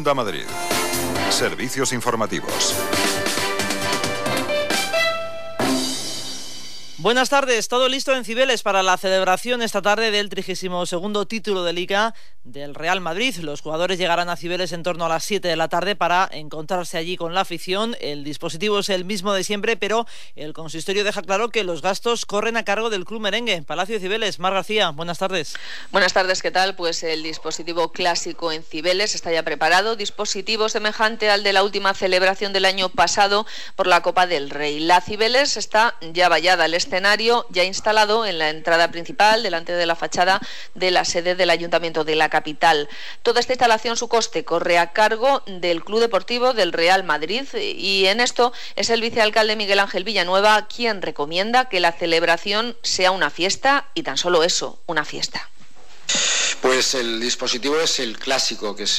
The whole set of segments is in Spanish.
Onda Madrid. Servicios informativos. Buenas tardes, todo listo en Cibeles para la celebración esta tarde del 32º título de Liga del Real Madrid. Los jugadores llegarán a Cibeles en torno a las 7 de la tarde para encontrarse allí con la afición. El dispositivo es el mismo de siempre, pero el consistorio deja claro que los gastos corren a cargo del Club Merengue. Palacio de Cibeles, Mar García, buenas tardes. Buenas tardes, ¿qué tal? Pues el dispositivo clásico en Cibeles está ya preparado, dispositivo semejante al de la última celebración del año pasado por la Copa del Rey. La Cibeles está ya vallada al escenario, ya instalado en la entrada principal, delante de la fachada de la sede del Ayuntamiento de la capital. Toda esta instalación, su coste corre a cargo del Club Deportivo del Real Madrid, y en esto es el vicealcalde Miguel Ángel Villanueva quien recomienda que la celebración sea una fiesta, y tan solo eso, una fiesta. Pues el dispositivo es el clásico que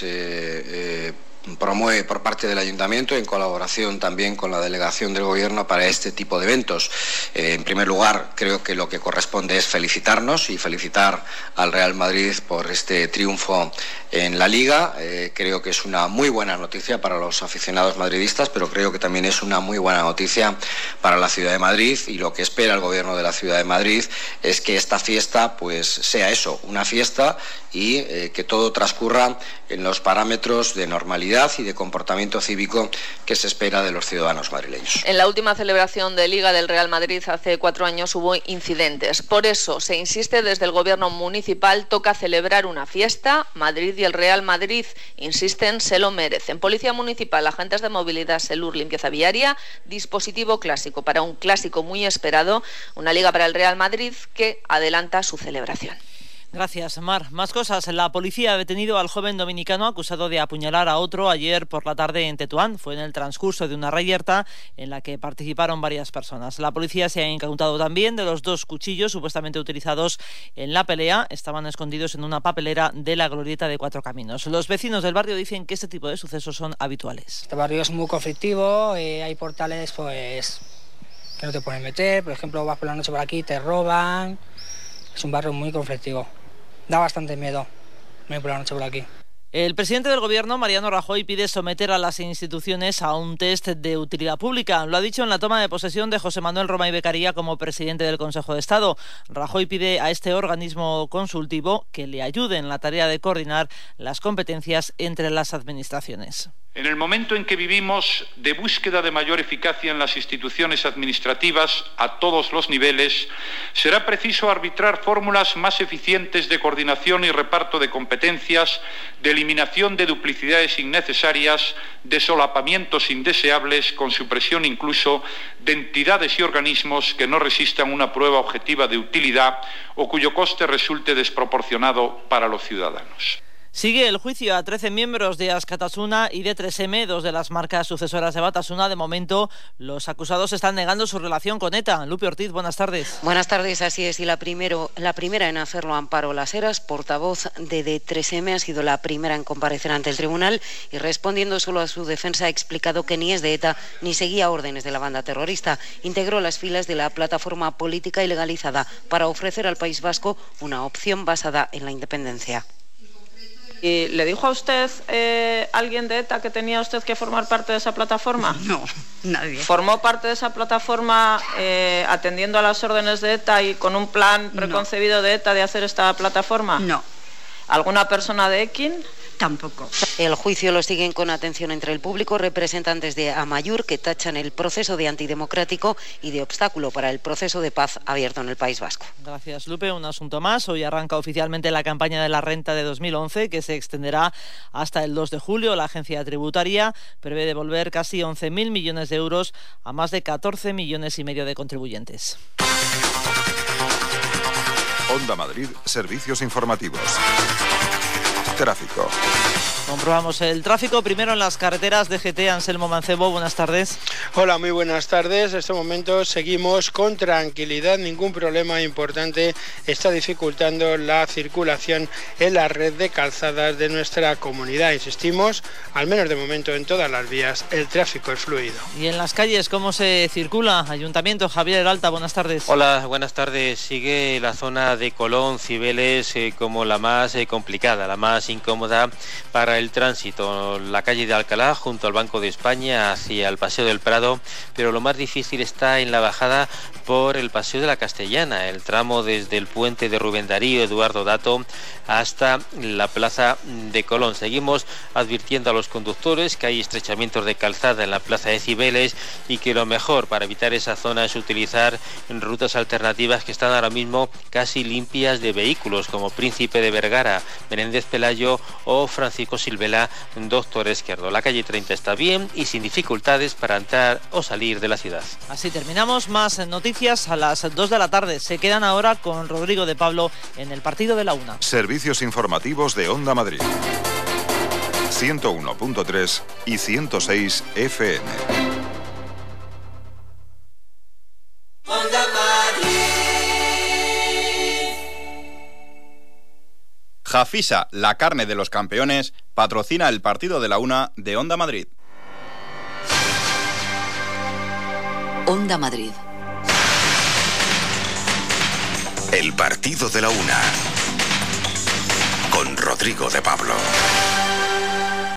se promueve por parte del Ayuntamiento en colaboración también con la delegación del Gobierno para este tipo de eventos. En primer lugar, creo que lo que corresponde es felicitarnos y felicitar al Real Madrid por este triunfo en la Liga. Creo que es una muy buena noticia para los aficionados madridistas, pero creo que también es una muy buena noticia para la ciudad de Madrid, y lo que espera el Gobierno de la ciudad de Madrid es que esta fiesta pues sea eso, una fiesta, y que todo transcurra en los parámetros de normalidad y de comportamiento cívico que se espera de los ciudadanos madrileños. En la última celebración de Liga del Real Madrid hace 4 años hubo incidentes. Por eso se insiste desde el Gobierno municipal, toca celebrar una fiesta. Madrid y el Real Madrid, insisten, se lo merecen. Policía Municipal, agentes de movilidad, SELUR, limpieza viaria, dispositivo clásico para un clásico muy esperado, una Liga para el Real Madrid que adelanta su celebración. Gracias, Mar. Más cosas. La policía ha detenido al joven dominicano acusado de apuñalar a otro ayer por la tarde en Tetuán. Fue en el transcurso de una reyerta en la que participaron varias personas. La policía se ha incautado también de los 2 cuchillos supuestamente utilizados en la pelea. Estaban escondidos en una papelera de la glorieta de 4 Caminos. Los vecinos del barrio dicen que este tipo de sucesos son habituales. Este barrio es muy conflictivo, hay portales pues que no te pueden meter. Por ejemplo, vas por la noche por aquí, te roban. Es un barrio muy conflictivo. Da bastante miedo venir por la noche por aquí. El presidente del Gobierno, Mariano Rajoy, pide someter a las instituciones a un test de utilidad pública. Lo ha dicho en la toma de posesión de José Manuel Romay Beccaria como presidente del Consejo de Estado. Rajoy pide a este organismo consultivo que le ayude en la tarea de coordinar las competencias entre las administraciones. En el momento en que vivimos de búsqueda de mayor eficacia en las instituciones administrativas a todos los niveles, será preciso arbitrar fórmulas más eficientes de coordinación y reparto de competencias, de eliminación de duplicidades innecesarias, de solapamientos indeseables, con supresión incluso de entidades y organismos que no resistan una prueba objetiva de utilidad o cuyo coste resulte desproporcionado para los ciudadanos. Sigue el juicio a 13 miembros de Askatasuna y de 3M, 2 de las marcas sucesoras de Batasuna. De momento, los acusados están negando su relación con ETA. Lupe Ortiz, buenas tardes. Buenas tardes, así es. Y la primera en hacerlo, Amparo Las Heras, portavoz de 3M, ha sido la primera en comparecer ante el tribunal, y respondiendo solo a su defensa ha explicado que ni es de ETA ni seguía órdenes de la banda terrorista. Integró las filas de la plataforma política ilegalizada para ofrecer al País Vasco una opción basada en la independencia. ¿Y le dijo a usted alguien de ETA que tenía usted que formar parte de esa plataforma? No, nadie. ¿Formó parte de esa plataforma atendiendo a las órdenes de ETA y con un plan preconcebido de ETA de hacer esta plataforma? No. ¿Alguna persona de EKIN? Tampoco. El juicio lo siguen con atención entre el público representantes de Amaiur, que tachan el proceso de antidemocrático y de obstáculo para el proceso de paz abierto en el País Vasco. Gracias, Lupe. Un asunto más. Hoy arranca oficialmente la campaña de la renta de 2011, que se extenderá hasta el 2 de julio. La agencia tributaria prevé devolver casi 11.000 millones de euros a más de 14,5 millones de contribuyentes. Onda Madrid, servicios informativos. Tráfico. Comprobamos el tráfico, primero en las carreteras de GT. Anselmo Mancebo, buenas tardes. Hola, muy buenas tardes. En este momento seguimos con tranquilidad, ningún problema importante está dificultando la circulación en la red de calzadas de nuestra comunidad. Insistimos, al menos de momento en todas las vías, el tráfico es fluido. Y en las calles, ¿cómo se circula? Ayuntamiento, Javier Heralta, buenas tardes. Hola, buenas tardes. Sigue la zona de Colón, Cibeles, como la más complicada, la más incómoda para para el tránsito. La calle de Alcalá, junto al Banco de España, hacia el Paseo del Prado, pero lo más difícil está en la bajada por el Paseo de la Castellana, el tramo desde el puente de Rubén Darío, Eduardo Dato, hasta la Plaza de Colón. Seguimos advirtiendo a los conductores que hay estrechamientos de calzada en la Plaza de Cibeles y que lo mejor para evitar esa zona es utilizar rutas alternativas que están ahora mismo casi limpias de vehículos, como Príncipe de Vergara, Menéndez Pelayo o Francisco Silvela, Doctor Esquerdo. La calle 30 está bien y sin dificultades para entrar o salir de la ciudad. Así terminamos. Más noticias a las 2 de la tarde. Se quedan ahora con Rodrigo de Pablo en el partido de la una. Servicios informativos de Onda Madrid. 101.3 y 106 FM. Onda Madrid. Jafisa, la carne de los campeones, patrocina el partido de la una de Onda Madrid. Onda Madrid. El partido de la una. Con Rodrigo de Pablo.